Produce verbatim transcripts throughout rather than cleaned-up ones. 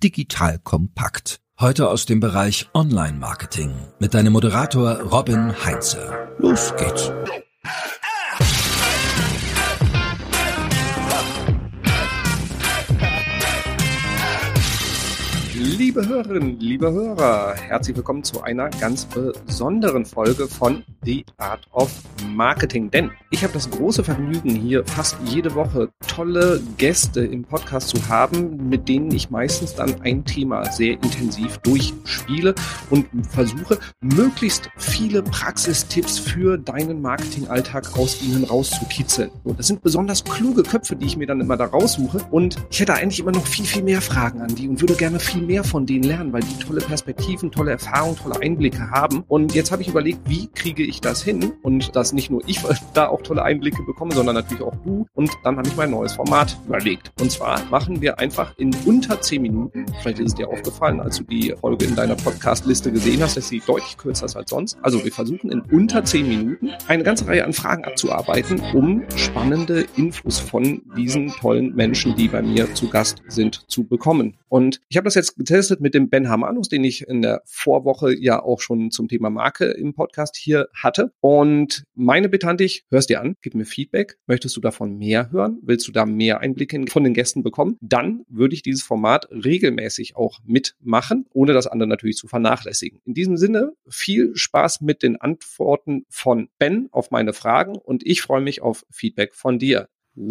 digital kompakt. Heute aus dem Bereich Online-Marketing mit deinem Moderator Robin Heinze. Los geht's! Liebe Hörerinnen, liebe Hörer, herzlich willkommen zu einer ganz besonderen Folge von The Art of Marketing. Denn ich habe das große Vergnügen, hier fast jede Woche tolle Gäste im Podcast zu haben, mit denen ich meistens dann ein Thema sehr intensiv durchspiele und versuche, möglichst viele Praxistipps für deinen Marketingalltag aus ihnen rauszukitzeln. Und das sind besonders kluge Köpfe, die ich mir dann immer da raussuche. Und ich hätte eigentlich immer noch viel, viel mehr Fragen an die und würde gerne viel mehr von denen lernen, weil die tolle Perspektiven, tolle Erfahrungen, tolle Einblicke haben. Und jetzt habe ich überlegt, wie kriege ich das hin? Und dass nicht nur ich da auch tolle Einblicke bekomme, sondern natürlich auch du. Und dann habe ich mein neues Format überlegt. Und zwar machen wir einfach in unter zehn Minuten, vielleicht ist es dir aufgefallen, als du die Folge in deiner Podcast-Liste gesehen hast, dass sie deutlich kürzer ist als sonst. Also wir versuchen in unter zehn Minuten eine ganze Reihe an Fragen abzuarbeiten, um spannende Infos von diesen tollen Menschen, die bei mir zu Gast sind, zu bekommen. Und ich habe das jetzt getestet mit dem Ben Hamanus, den ich in der Vorwoche ja auch schon zum Thema Marke im Podcast hier hatte. Und meine Bitte an dich, hörst dir an, gib mir Feedback. Möchtest du davon mehr hören? Willst du da mehr Einblicke von den Gästen bekommen? Dann würde ich dieses Format regelmäßig auch mitmachen, ohne das andere natürlich zu vernachlässigen. In diesem Sinne, viel Spaß mit den Antworten von Ben auf meine Fragen und ich freue mich auf Feedback von dir.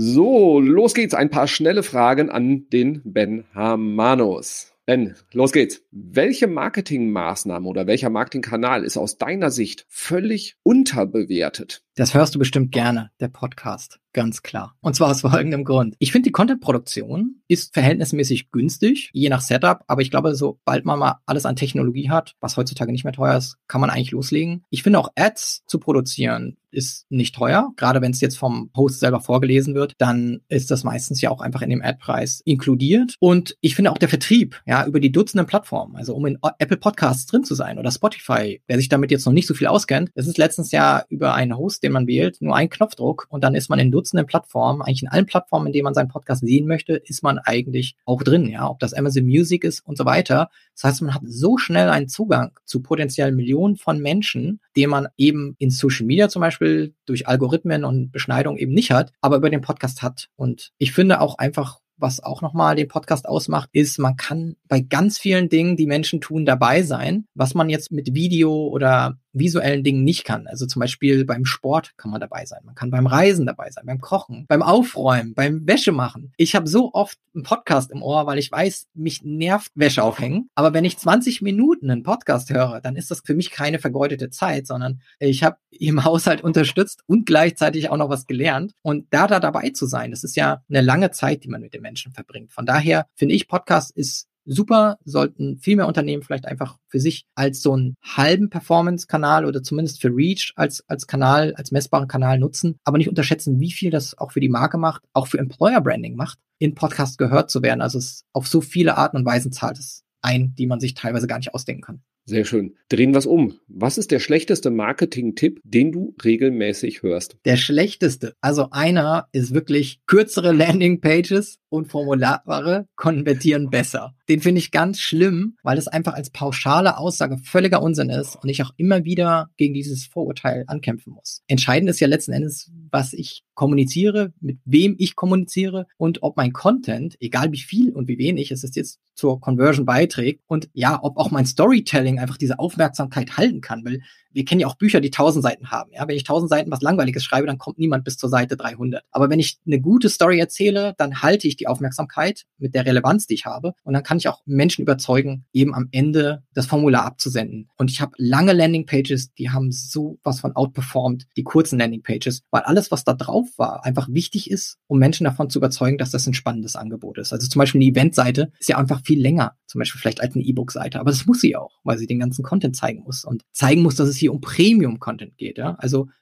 So, los geht's. Ein paar schnelle Fragen an den Ben Hamanus. Ben, los geht's. Welche Marketingmaßnahme oder welcher Marketingkanal ist aus deiner Sicht völlig unterbewertet? Das hörst du bestimmt gerne, der Podcast. Ganz klar. Und zwar aus folgendem Grund. Ich finde, die Content-Produktion ist verhältnismäßig günstig, je nach Setup. Aber ich glaube, sobald man mal alles an Technologie hat, was heutzutage nicht mehr teuer ist, kann man eigentlich loslegen. Ich finde auch Ads zu produzieren ist nicht teuer. Gerade wenn es jetzt vom Host selber vorgelesen wird, dann ist das meistens ja auch einfach in dem Ad-Preis inkludiert. Und ich finde auch der Vertrieb, ja, über die Dutzenden Plattformen, also um in Apple Podcasts drin zu sein oder Spotify, wer sich damit jetzt noch nicht so viel auskennt, das ist letztens ja über einen Host, den man wählt, nur ein Knopfdruck und dann ist man in Dutzenden Plattformen, eigentlich in allen Plattformen, in denen man seinen Podcast sehen möchte, ist man eigentlich auch drin, ja, ob das Amazon Music ist und so weiter. Das heißt, man hat so schnell einen Zugang zu potenziell Millionen von Menschen, den man eben in Social Media zum Beispiel durch Algorithmen und Beschneidung eben nicht hat, aber über den Podcast hat. Und ich finde auch einfach, was auch nochmal den Podcast ausmacht, ist, man kann bei ganz vielen Dingen, die Menschen tun, dabei sein, was man jetzt mit Video oder visuellen Dingen nicht kann. Also zum Beispiel beim Sport kann man dabei sein. Man kann beim Reisen dabei sein, beim Kochen, beim Aufräumen, beim Wäsche machen. Ich habe so oft einen Podcast im Ohr, weil ich weiß, mich nervt Wäsche aufhängen. Aber wenn ich zwanzig Minuten einen Podcast höre, dann ist das für mich keine vergeudete Zeit, sondern ich habe im Haushalt unterstützt und gleichzeitig auch noch was gelernt. Und da da dabei zu sein, das ist ja eine lange Zeit, die man mit den Menschen verbringt. Von daher finde ich, Podcast ist super, sollten viel mehr Unternehmen vielleicht einfach für sich als so einen halben Performance-Kanal oder zumindest für Reach als als Kanal, als messbaren Kanal nutzen, aber nicht unterschätzen, wie viel das auch für die Marke macht, auch für Employer-Branding macht, in Podcast gehört zu werden. Also es auf so viele Arten und Weisen zahlt es ein, die man sich teilweise gar nicht ausdenken kann. Sehr schön. Drehen wir es um. Was ist der schlechteste Marketing-Tipp, den du regelmäßig hörst? Der schlechteste, also einer ist wirklich kürzere Landing-Pages und Formulare konvertieren besser. Den finde ich ganz schlimm, weil es einfach als pauschale Aussage völliger Unsinn ist und ich auch immer wieder gegen dieses Vorurteil ankämpfen muss. Entscheidend ist ja letzten Endes, was ich kommuniziere, mit wem ich kommuniziere und ob mein Content, egal wie viel und wie wenig es jetzt zur Conversion beiträgt und ja, ob auch mein Storytelling einfach diese Aufmerksamkeit halten kann, weil wir kennen ja auch Bücher, die tausend Seiten haben. Ja, wenn ich tausend Seiten was Langweiliges schreibe, dann kommt niemand bis zur Seite dreihundert. Aber wenn ich eine gute Story erzähle, dann halte ich die Aufmerksamkeit mit der Relevanz, die ich habe. Und dann kann ich auch Menschen überzeugen, eben am Ende das Formular abzusenden. Und ich habe lange Landingpages, die haben so was von outperformed, die kurzen Landingpages, weil alles, was da drauf war, einfach wichtig ist, um Menschen davon zu überzeugen, dass das ein spannendes Angebot ist. Also zum Beispiel eine Eventseite ist ja einfach viel länger, zum Beispiel vielleicht als eine E-Book-Seite. Aber das muss sie auch, weil sie den ganzen Content zeigen muss und zeigen muss, dass es hier um Premium-Content geht. Ja? Also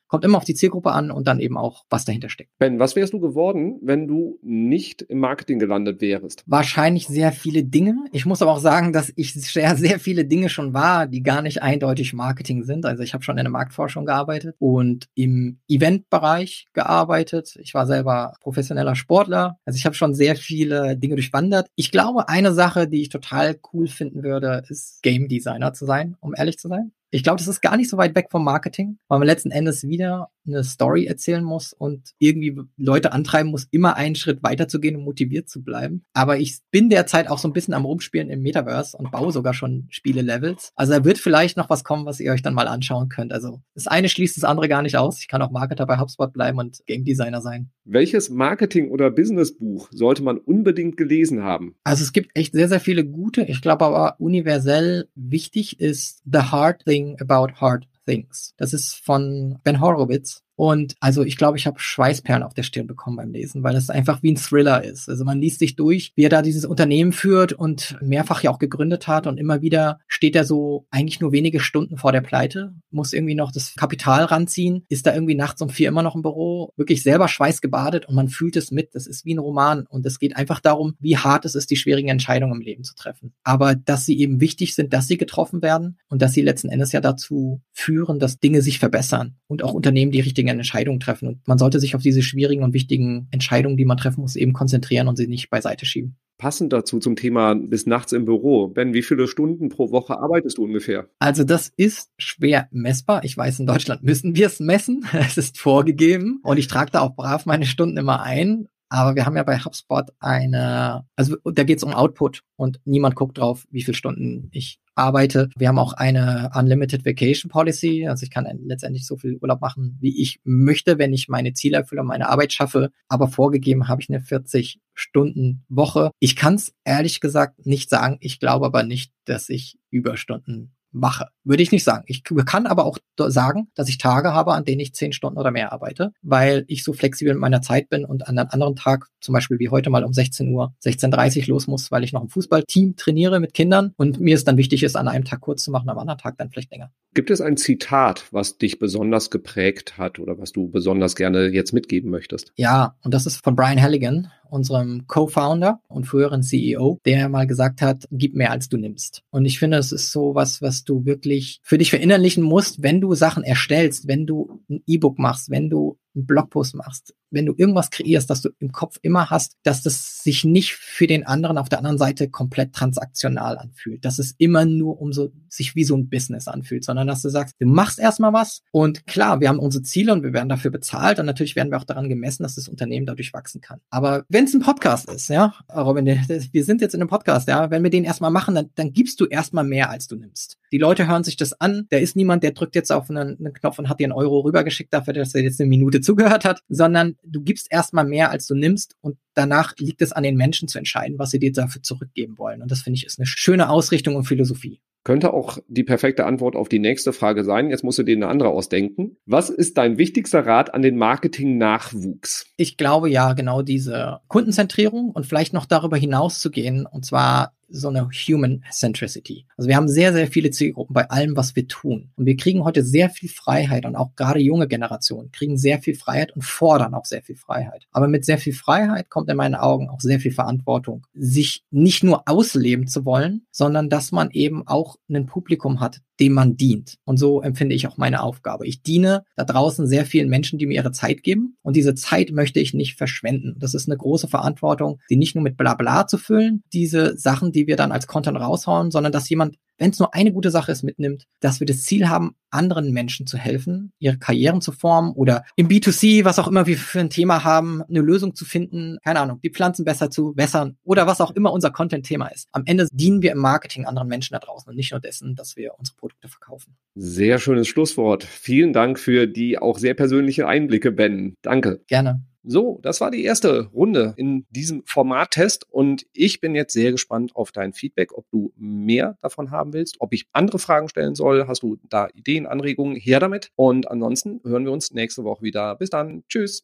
kommt immer auf die Zielgruppe an und dann eben auch, was dahinter steckt. Ben, was wärst du geworden, wenn du nicht im Marketing gelandet wärst? Wahrscheinlich sehr viele Dinge. Ich muss aber auch sagen, dass ich sehr, sehr viele Dinge schon war, die gar nicht eindeutig Marketing sind. Also ich habe schon in der Marktforschung gearbeitet und im Eventbereich gearbeitet. Ich war selber professioneller Sportler. Also ich habe schon sehr viele Dinge durchwandert. Ich glaube, eine Sache, die ich total cool finden würde, ist Game Designer zu sein, um ehrlich zu sein. Ich glaube, das ist gar nicht so weit weg vom Marketing, weil man letzten Endes wieder eine Story erzählen muss und irgendwie Leute antreiben muss, immer einen Schritt weiterzugehen und motiviert zu bleiben. Aber ich bin derzeit auch so ein bisschen am Rumspielen im Metaverse und baue sogar schon Spiele-Levels. Also da wird vielleicht noch was kommen, was ihr euch dann mal anschauen könnt. Also das eine schließt das andere gar nicht aus. Ich kann auch Marketer bei HubSpot bleiben und Game Designer sein. Welches Marketing- oder Businessbuch sollte man unbedingt gelesen haben? Also es gibt echt sehr, sehr viele gute. Ich glaube aber universell wichtig ist The Hard Thing About Hard Things. Das ist von Ben Horowitz. Und also ich glaube, ich habe Schweißperlen auf der Stirn bekommen beim Lesen, weil das einfach wie ein Thriller ist. Also man liest sich durch, wie er da dieses Unternehmen führt und mehrfach ja auch gegründet hat. Und immer wieder steht er so eigentlich nur wenige Stunden vor der Pleite, muss irgendwie noch das Kapital ranziehen, ist da irgendwie nachts um vier immer noch im Büro, wirklich selber schweißgebadet und man fühlt es mit. Das ist wie ein Roman und es geht einfach darum, wie hart es ist, die schwierigen Entscheidungen im Leben zu treffen. Aber dass sie eben wichtig sind, dass sie getroffen werden und dass sie letzten Endes ja dazu führen, dass Dinge sich verbessern und auch Unternehmen die richtigen Entscheidungen treffen. Und man sollte sich auf diese schwierigen und wichtigen Entscheidungen, die man treffen muss, eben konzentrieren und sie nicht beiseite schieben. Passend dazu zum Thema bis nachts im Büro. Ben, wie viele Stunden pro Woche arbeitest du ungefähr? Also das ist schwer messbar. Ich weiß, in Deutschland müssen wir es messen. Es ist vorgegeben. Und ich trage da auch brav meine Stunden immer ein. Aber wir haben ja bei HubSpot eine, also da geht es um Output und niemand guckt drauf, wie viele Stunden ich arbeite. Wir haben auch eine Unlimited Vacation Policy, also ich kann letztendlich so viel Urlaub machen, wie ich möchte, wenn ich meine Ziele erfülle und meine Arbeit schaffe. Aber vorgegeben habe ich eine vierzig Stunden Woche. Ich kann es ehrlich gesagt nicht sagen. Ich glaube aber nicht, dass ich Überstunden mache. Würde ich nicht sagen. Ich kann aber auch sagen, dass ich Tage habe, an denen ich zehn Stunden oder mehr arbeite, weil ich so flexibel mit meiner Zeit bin und an einem anderen Tag, zum Beispiel wie heute mal um sechzehn Uhr, sechzehn Uhr dreißig los muss, weil ich noch im Fußballteam trainiere mit Kindern und mir es dann wichtig ist, an einem Tag kurz zu machen, am anderen Tag dann vielleicht länger. Gibt es ein Zitat, was dich besonders geprägt hat oder was du besonders gerne jetzt mitgeben möchtest? Ja, und das ist von Brian Halligan, unserem Co-Founder und früheren C E O, der mal gesagt hat, gib mehr als du nimmst. Und ich finde, es ist so was, was du wirklich für dich verinnerlichen musst, wenn du Sachen erstellst, wenn du ein E-Book machst, wenn du einen Blogpost machst, wenn du irgendwas kreierst, dass du im Kopf immer hast, dass das sich nicht für den anderen auf der anderen Seite komplett transaktional anfühlt, dass es immer nur um so, sich wie so ein Business anfühlt, sondern dass du sagst, du machst erstmal was und klar, wir haben unsere Ziele und wir werden dafür bezahlt und natürlich werden wir auch daran gemessen, dass das Unternehmen dadurch wachsen kann. Aber wenn es ein Podcast ist, ja, Robin, wir sind jetzt in einem Podcast, ja, wenn wir den erstmal machen, dann, dann gibst du erstmal mehr, als du nimmst. Die Leute hören sich das an, da ist niemand, der drückt jetzt auf einen, einen Knopf und hat dir einen Euro rübergeschickt dafür, dass er jetzt eine Minute zugehört hat, sondern du gibst erstmal mehr, als du nimmst und danach liegt es an den Menschen zu entscheiden, was sie dir dafür zurückgeben wollen. Und das finde ich ist eine schöne Ausrichtung und Philosophie. Könnte auch die perfekte Antwort auf die nächste Frage sein. Jetzt musst du dir eine andere ausdenken. Was ist dein wichtigster Rat an den Marketing-Nachwuchs? Ich glaube ja, genau diese Kundenzentrierung und vielleicht noch darüber hinaus zu gehen, und zwar so eine Human Centricity. Also wir haben sehr, sehr viele Zielgruppen bei allem, was wir tun. Und wir kriegen heute sehr viel Freiheit und auch gerade junge Generationen kriegen sehr viel Freiheit und fordern auch sehr viel Freiheit. Aber mit sehr viel Freiheit kommt in meinen Augen auch sehr viel Verantwortung, sich nicht nur ausleben zu wollen, sondern dass man eben auch ein Publikum hat, dem man dient. Und so empfinde ich auch meine Aufgabe. Ich diene da draußen sehr vielen Menschen, die mir ihre Zeit geben. Und diese Zeit möchte ich nicht verschwenden. Das ist eine große Verantwortung, die nicht nur mit Blabla zu füllen, diese Sachen, die wir dann als Content raushauen, sondern dass jemand, wenn es nur eine gute Sache ist, mitnimmt, dass wir das Ziel haben, anderen Menschen zu helfen, ihre Karrieren zu formen oder im B zwei C, was auch immer wir für ein Thema haben, eine Lösung zu finden, keine Ahnung, die Pflanzen besser zu wässern oder was auch immer unser Content-Thema ist. Am Ende dienen wir im Marketing anderen Menschen da draußen und nicht nur dessen, dass wir unsere Produkte verkaufen. Sehr schönes Schlusswort. Vielen Dank für die auch sehr persönlichen Einblicke, Ben. Danke. Gerne. So, das war die erste Runde in diesem Formattest und ich bin jetzt sehr gespannt auf dein Feedback, ob du mehr davon haben willst, ob ich andere Fragen stellen soll. Hast du da Ideen, Anregungen? Her damit. Und ansonsten hören wir uns nächste Woche wieder. Bis dann. Tschüss.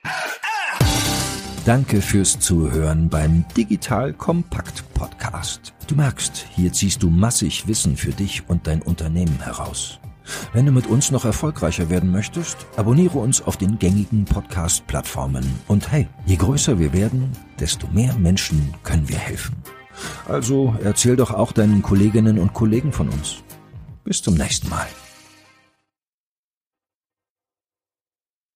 Danke fürs Zuhören beim Digital Kompakt Podcast. Du merkst, hier ziehst du massig Wissen für dich und dein Unternehmen heraus. Wenn du mit uns noch erfolgreicher werden möchtest, abonniere uns auf den gängigen Podcast-Plattformen. Und hey, je größer wir werden, desto mehr Menschen können wir helfen. Also erzähl doch auch deinen Kolleginnen und Kollegen von uns. Bis zum nächsten Mal.